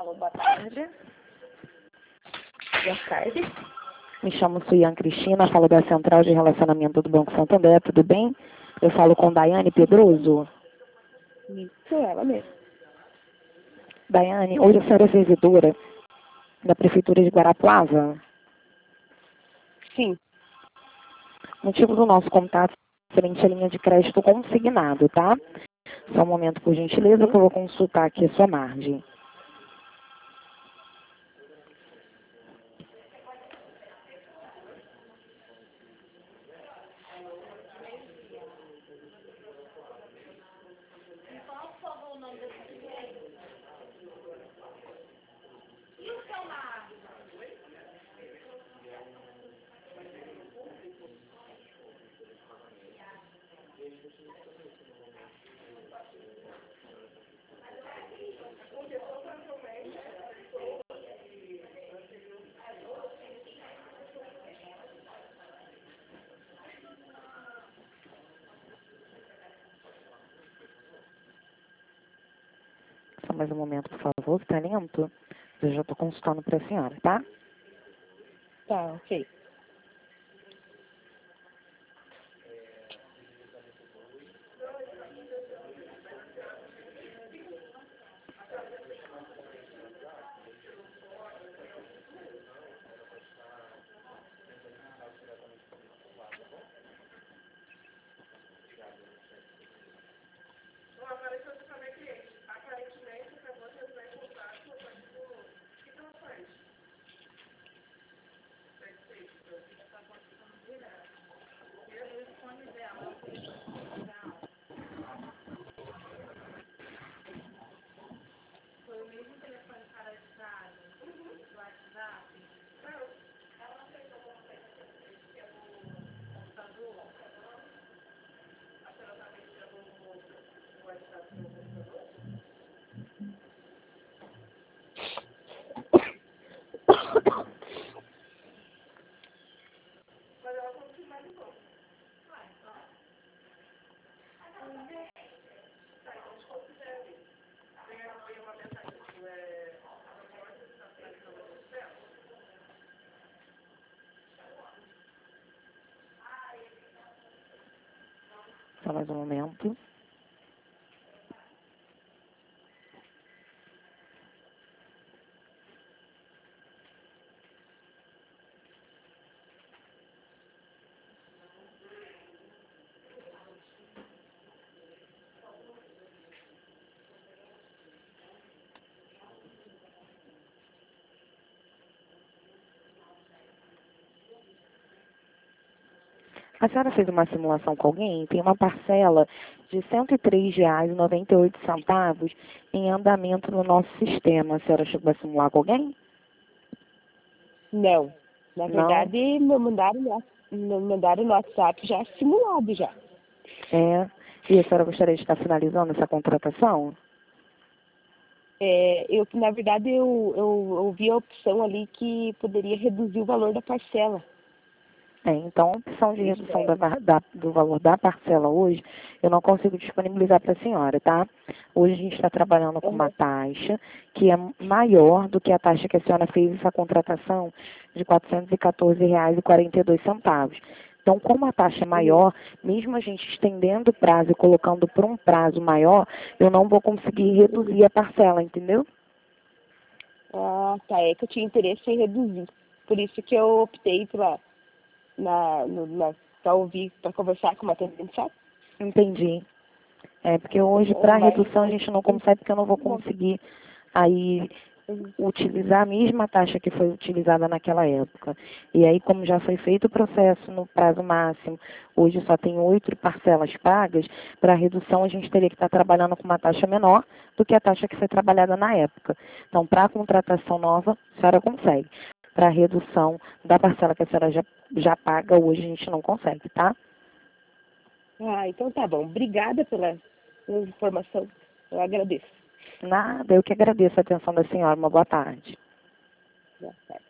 Boa tarde. Boa tarde. Me chamo Suiane Cristina, falo da Central de Relacionamento do Banco Santander, tudo bem? Eu falo com Daiane Pedroso. Isso, ela mesmo. Daiane, hoje a senhora é servidora da Prefeitura de Guarapuava? Sim. Motivo do nosso contato referente à linha de crédito consignado, tá? Só um momento, por gentileza, que eu vou consultar aqui a sua margem. Só mais um momento, por favor, que tá lento. Eu já estou consultando para a senhora, tá? Tá, ok. Só mais um momento. A senhora fez uma simulação com alguém? Tem uma parcela de R$ 103,98 em andamento no nosso sistema. A senhora chegou a simular com alguém? Não. Na Não? verdade, me mandaram no WhatsApp já simulado já. É. E a senhora gostaria de estar finalizando essa contratação? Na verdade, eu vi a opção ali que poderia reduzir o valor da parcela. Então, a opção de redução do valor da parcela hoje, eu não consigo disponibilizar para a senhora, tá? Hoje a gente está trabalhando com uma taxa que é maior do que a taxa que a senhora fez essa contratação de R$ 414,42. Então, como a taxa é maior, mesmo a gente estendendo o prazo e colocando por um prazo maior, eu não vou conseguir reduzir a parcela, entendeu? Ah, tá. É que eu tinha interesse em reduzir. Por isso que eu optei para ouvir, para conversar com uma atendente, sabe? Entendi. Porque hoje, para redução, a gente não consegue, porque eu não vou conseguir aí utilizar a mesma taxa que foi utilizada naquela época. E aí, como já foi feito o processo no prazo máximo, hoje só tem 8 parcelas pagas, para redução a gente teria que estar trabalhando com uma taxa menor do que a taxa que foi trabalhada na época. Então, para a contratação nova, a senhora consegue. Para a redução da parcela que a senhora já paga, hoje a gente não consegue, tá? Ah, então tá bom. Obrigada pela informação. Eu agradeço. Nada, eu que agradeço a atenção da senhora. Uma boa tarde. Boa tarde.